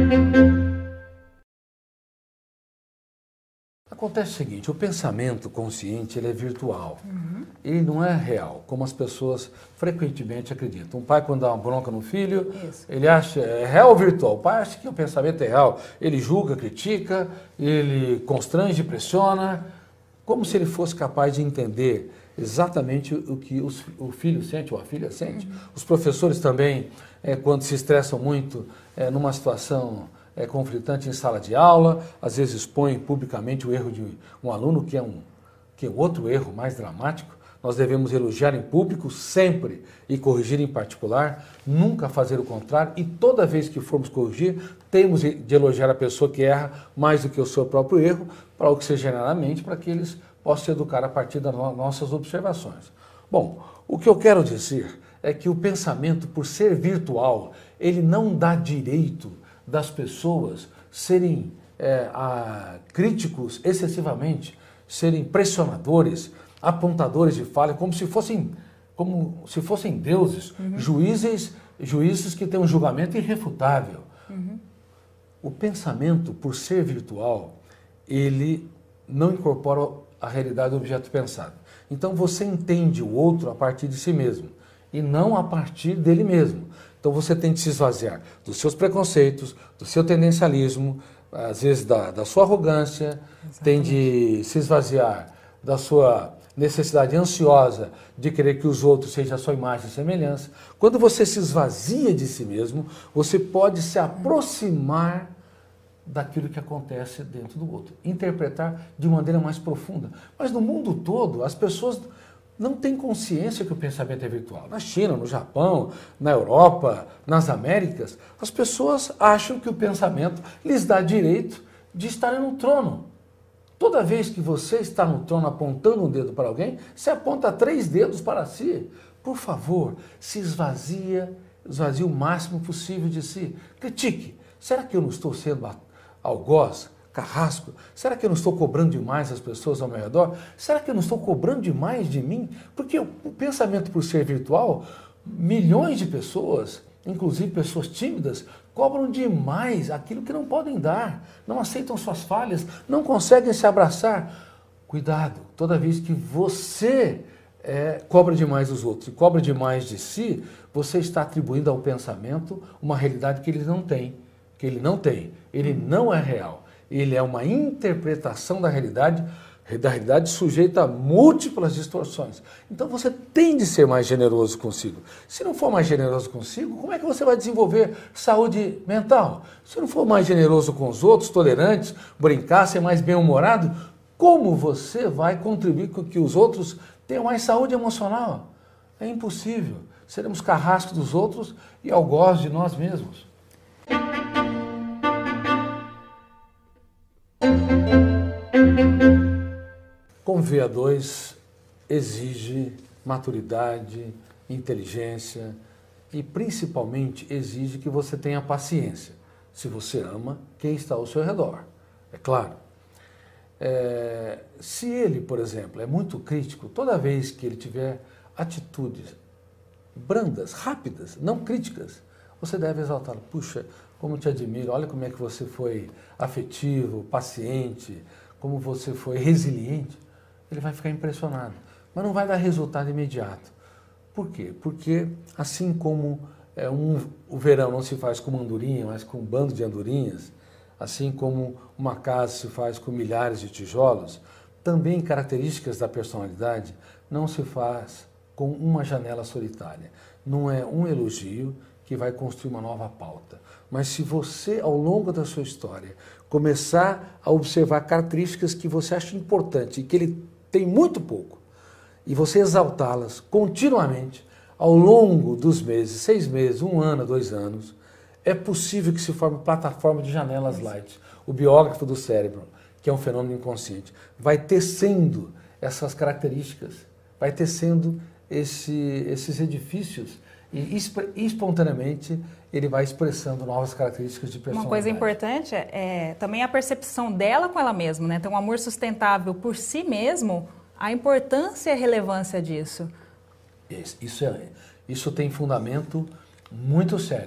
Acontece o seguinte, o pensamento consciente ele é virtual, ele não é real, como as pessoas frequentemente acreditam. Um pai quando dá uma bronca no filho, ele acha, é real ou virtual? O pai acha que o pensamento é real, ele julga, critica, ele constrange, pressiona, como se ele fosse capaz de entender exatamente o que o filho sente ou a filha sente. Os professores também, quando se estressam muito numa situação conflitante em sala de aula, às vezes expõem publicamente o erro de um aluno, que é outro erro mais dramático. Nós devemos elogiar em público sempre e corrigir em particular, nunca fazer o contrário, e toda vez que formos corrigir, temos de elogiar a pessoa que erra mais do que o seu próprio erro, para oxigenar a mente, para que eles possam se educar a partir das nossas observações. Bom, o que eu quero dizer é que o pensamento, por ser virtual, ele não dá direito das pessoas serem críticos excessivamente, serem pressionadores, apontadores de falha, como se fossem deuses, juízes que têm um julgamento irrefutável. O pensamento, por ser virtual, ele não incorpora a realidade do objeto pensado. Então você entende o outro a partir de si mesmo e não a partir dele mesmo. Então você tem de se esvaziar dos seus preconceitos, do seu tendencialismo, às vezes da sua arrogância, tem de se esvaziar da sua necessidade ansiosa de querer que os outros sejam a sua imagem e semelhança. Quando você se esvazia de si mesmo, você pode se aproximar daquilo que acontece dentro do outro, interpretar de maneira mais profunda. Mas no mundo todo, as pessoas não têm consciência que o pensamento é virtual. Na China, no Japão, na Europa, nas Américas, as pessoas acham que o pensamento lhes dá direito de estarem no trono. Toda vez que você está no trono apontando um dedo para alguém, você aponta 3 dedos para si. Por favor, se esvazie o máximo possível de si. Critique. Será que eu não estou sendo algoz, carrasco? Será que eu não estou cobrando demais as pessoas ao meu redor? Será que eu não estou cobrando demais de mim? Porque o pensamento, por ser virtual, milhões de pessoas, inclusive pessoas tímidas, cobram demais aquilo que não podem dar, não aceitam suas falhas, não conseguem se abraçar. Cuidado, toda vez que você cobra demais dos outros e cobra demais de si, você está atribuindo ao pensamento uma realidade que ele não tem. Ele não é real. Ele é uma interpretação da realidade sujeita a múltiplas distorções. Então você tem de ser mais generoso consigo. Se não for mais generoso consigo, como é que você vai desenvolver saúde mental? Se não for mais generoso com os outros, tolerantes, brincar, ser mais bem-humorado, como você vai contribuir com que os outros tenham mais saúde emocional? É impossível. Seremos carrascos dos outros e algoz de nós mesmos. Conviver a dois exige maturidade, inteligência e principalmente exige que você tenha paciência, se você ama quem está ao seu redor, é claro. Se ele, por exemplo, é muito crítico, toda vez que ele tiver atitudes brandas, rápidas, não críticas, você deve exaltá-lo. Puxa, como te admiro, olha como é que você foi afetivo, paciente, como você foi resiliente. Ele vai ficar impressionado, mas não vai dar resultado imediato. Por quê? Porque assim como o verão não se faz com uma andorinha, mas com um bando de andorinhas, assim como uma casa se faz com milhares de tijolos, também características da personalidade não se faz com uma janela solitária. Não é um elogio que vai construir uma nova pauta. Mas se você, ao longo da sua história, começar a observar características que você acha importante e que ele tem muito pouco, e você exaltá-las continuamente ao longo dos meses, 6 meses, 1 ano, 2 anos, é possível que se forme plataforma de janelas light. O biógrafo do cérebro, que é um fenômeno inconsciente, vai tecendo essas características, vai tecendo esses edifícios e espontaneamente ele vai expressando novas características de personalidade. Uma coisa importante é também a percepção dela com ela mesma, né? Então, um amor sustentável por si mesmo, a importância e a relevância disso. Isso tem fundamento muito sério.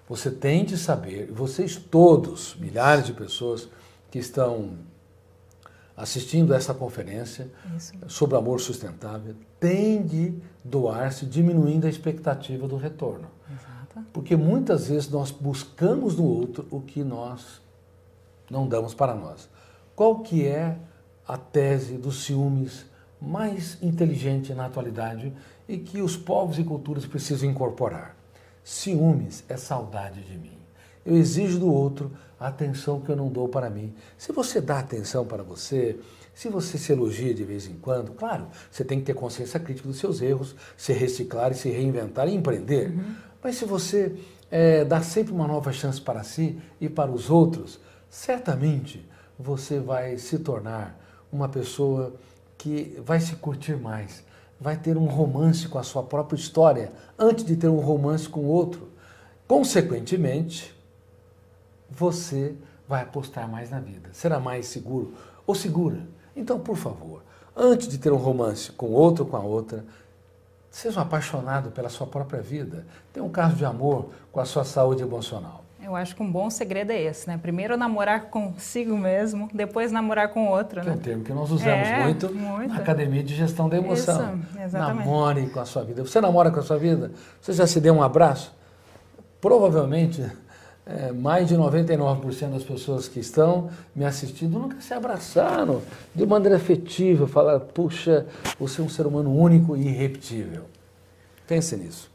Você tem de saber, vocês todos, milhares de pessoas que estão assistindo a essa conferência sobre amor sustentável, têm de doar-se diminuindo a expectativa do retorno. Exato. Porque muitas vezes nós buscamos no outro o que nós não damos para nós. Qual que é a tese dos ciúmes mais inteligente na atualidade e que os povos e culturas precisam incorporar? Ciúmes é saudade de mim. Eu exijo do outro a atenção que eu não dou para mim. Se você dá atenção para você, se você se elogia de vez em quando, claro, você tem que ter consciência crítica dos seus erros, se reciclar e se reinventar e empreender. Mas se você dá sempre uma nova chance para si e para os outros, certamente você vai se tornar uma pessoa que vai se curtir mais, vai ter um romance com a sua própria história antes de ter um romance com o outro. Consequentemente, você vai apostar mais na vida, será mais seguro ou segura. Então, por favor, antes de ter um romance com outro ou com a outra, seja um apaixonado pela sua própria vida. Tenha um caso de amor com a sua saúde emocional. Eu acho que um bom segredo é esse, né? Primeiro namorar consigo mesmo, depois namorar com outro, Que né? é um termo que nós usamos muito na Academia de Gestão da Emoção. Isso, exatamente. Namore com a sua vida. Você namora com a sua vida? Você já se deu um abraço? Provavelmente, mais de 99% das pessoas que estão me assistindo nunca se abraçaram de maneira afetiva, falaram, puxa, você é um ser humano único e irrepetível. Pense nisso.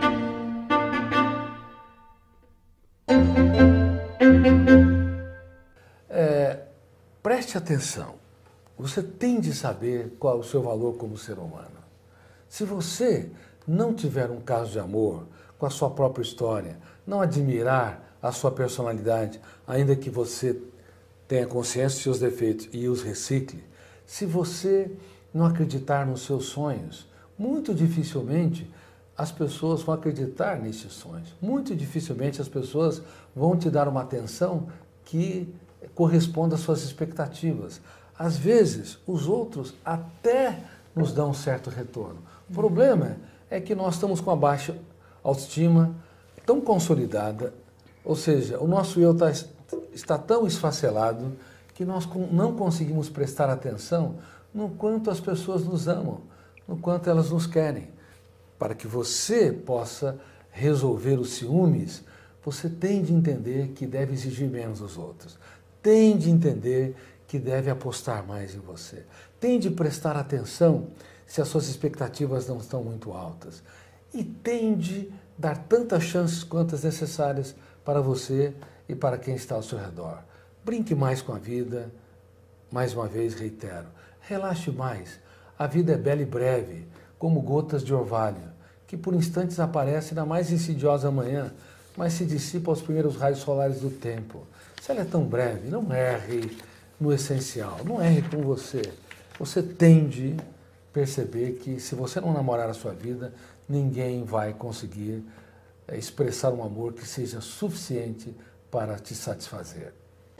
Preste atenção, você tem de saber qual é o seu valor como ser humano. Se você não tiver um caso de amor com a sua própria história, não admirar a sua personalidade, ainda que você tenha consciência dos seus defeitos e os recicle, se você não acreditar nos seus sonhos, muito dificilmente as pessoas vão acreditar nesses sonhos. Muito dificilmente as pessoas vão te dar uma atenção que corresponda às suas expectativas. Às vezes, os outros até nos dão um certo retorno. O problema é que nós estamos com a baixa autoestima tão consolidada, ou seja, o nosso eu está tão esfacelado que nós não conseguimos prestar atenção no quanto as pessoas nos amam, no quanto elas nos querem. Para que você possa resolver os ciúmes, você tem de entender que deve exigir menos dos outros. Tem de entender que deve apostar mais em você. Tem de prestar atenção se as suas expectativas não estão muito altas. E tem de dar tantas chances quantas necessárias para você e para quem está ao seu redor. Brinque mais com a vida. Mais uma vez, reitero, relaxe mais. A vida é bela e breve, como gotas de orvalho, que por instantes aparecem na mais insidiosa manhã, mas se dissipa aos primeiros raios solares do tempo. Se ela é tão breve, não erre no essencial, não erre com você. Você tem de perceber que se você não namorar a sua vida, ninguém vai conseguir expressar um amor que seja suficiente para te satisfazer.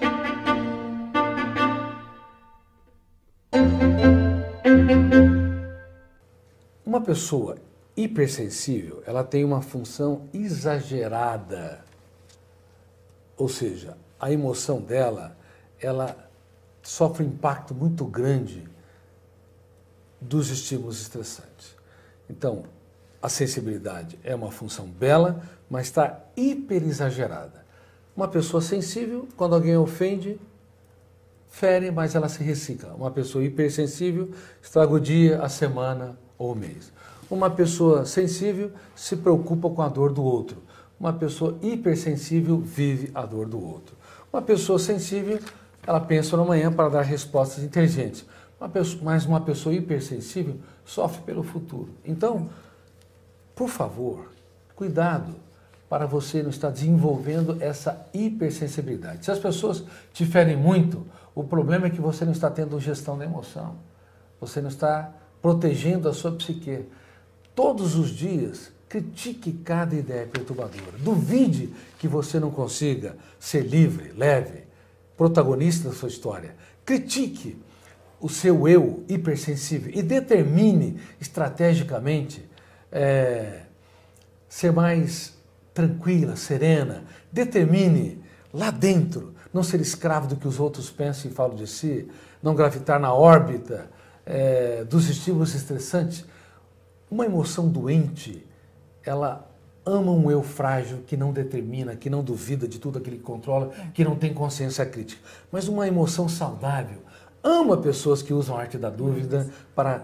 Uma pessoa hipersensível, ela tem uma função exagerada, ou seja, a emoção dela, ela sofre um impacto muito grande dos estímulos estressantes. Então, a sensibilidade é uma função bela, mas está hiperexagerada. Uma pessoa sensível, quando alguém a ofende, fere, mas ela se recicla. Uma pessoa hipersensível estraga o dia, a semana ou o mês. Uma pessoa sensível se preocupa com a dor do outro. Uma pessoa hipersensível vive a dor do outro. Uma pessoa sensível, ela pensa no amanhã para dar respostas inteligentes. Mas uma pessoa hipersensível sofre pelo futuro. Então, por favor, cuidado para você não estar desenvolvendo essa hipersensibilidade. Se as pessoas te ferem muito, o problema é que você não está tendo gestão da emoção. Você não está protegendo a sua psique. Todos os dias, critique cada ideia perturbadora. Duvide que você não consiga ser livre, leve, protagonista da sua história. Critique o seu eu hipersensível e determine estrategicamente ser mais tranquila, serena. Determine lá dentro não ser escravo do que os outros pensam e falam de si, não gravitar na órbita dos estímulos estressantes. Uma emoção doente, ela ama um eu frágil que não determina, que não duvida de tudo aquilo que controla, que não tem consciência crítica. Mas uma emoção saudável ama pessoas que usam a arte da dúvida para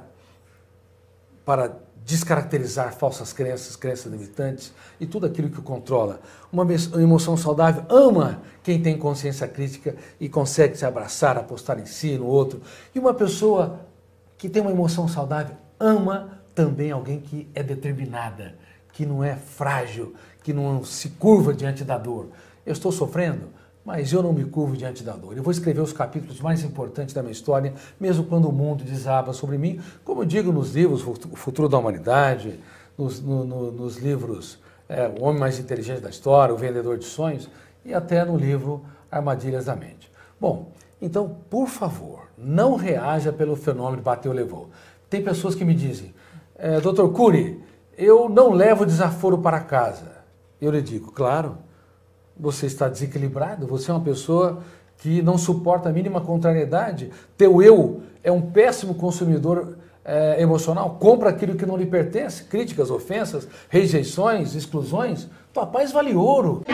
descaracterizar falsas crenças, crenças limitantes e tudo aquilo que o controla. Uma emoção saudável ama quem tem consciência crítica e consegue se abraçar, apostar em si, no outro. E uma pessoa que tem uma emoção saudável ama também alguém que é determinada, que não é frágil, que não se curva diante da dor. Eu estou sofrendo, mas eu não me curvo diante da dor. Eu vou escrever os capítulos mais importantes da minha história, mesmo quando o mundo desaba sobre mim, como eu digo nos livros O Futuro da Humanidade, nos livros O Homem Mais Inteligente da História, O Vendedor de Sonhos, e até no livro Armadilhas da Mente. Bom, então, por favor, não reaja pelo fenômeno bateu-levou. Tem pessoas que me dizem, Dr. Cury, eu não levo desaforo para casa. Eu lhe digo, claro, você está desequilibrado, você é uma pessoa que não suporta a mínima contrariedade, teu eu é um péssimo consumidor emocional, compra aquilo que não lhe pertence, críticas, ofensas, rejeições, exclusões, tua paz vale ouro.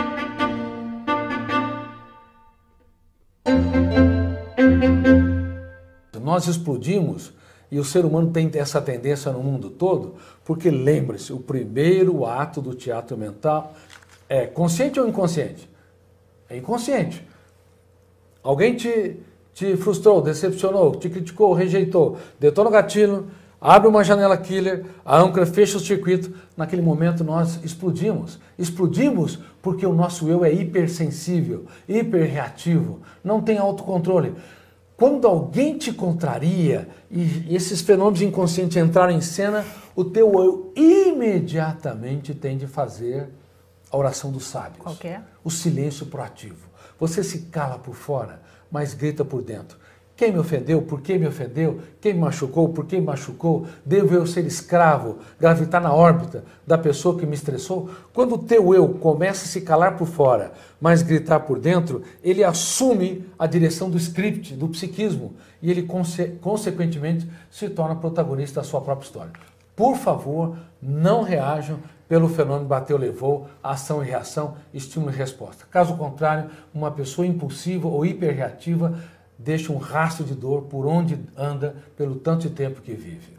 Nós explodimos, e o ser humano tem essa tendência no mundo todo, porque lembre-se, o primeiro ato do teatro mental é consciente ou inconsciente? É inconsciente. Alguém te frustrou, decepcionou, te criticou, rejeitou, detona o gatilho, abre uma janela killer, a âncora fecha o circuito. Naquele momento nós explodimos. Explodimos porque o nosso eu é hipersensível, hiperreativo, não tem autocontrole. Quando alguém te contraria e esses fenômenos inconscientes entraram em cena, o teu eu imediatamente tem de fazer a oração dos sábios. Qual que é? O silêncio proativo. Você se cala por fora, mas grita por dentro. Quem me ofendeu? Por que me ofendeu? Quem me machucou? Por que me machucou? Devo eu ser escravo, gravitar na órbita da pessoa que me estressou? Quando o teu eu começa a se calar por fora, mas gritar por dentro, ele assume a direção do script, do psiquismo, e ele, consequentemente, se torna protagonista da sua própria história. Por favor, não reajam pelo fenômeno bateu-levou, ação e reação, estímulo e resposta. Caso contrário, uma pessoa impulsiva ou hiperreativa deixa um rastro de dor por onde anda, pelo tanto de tempo que vive.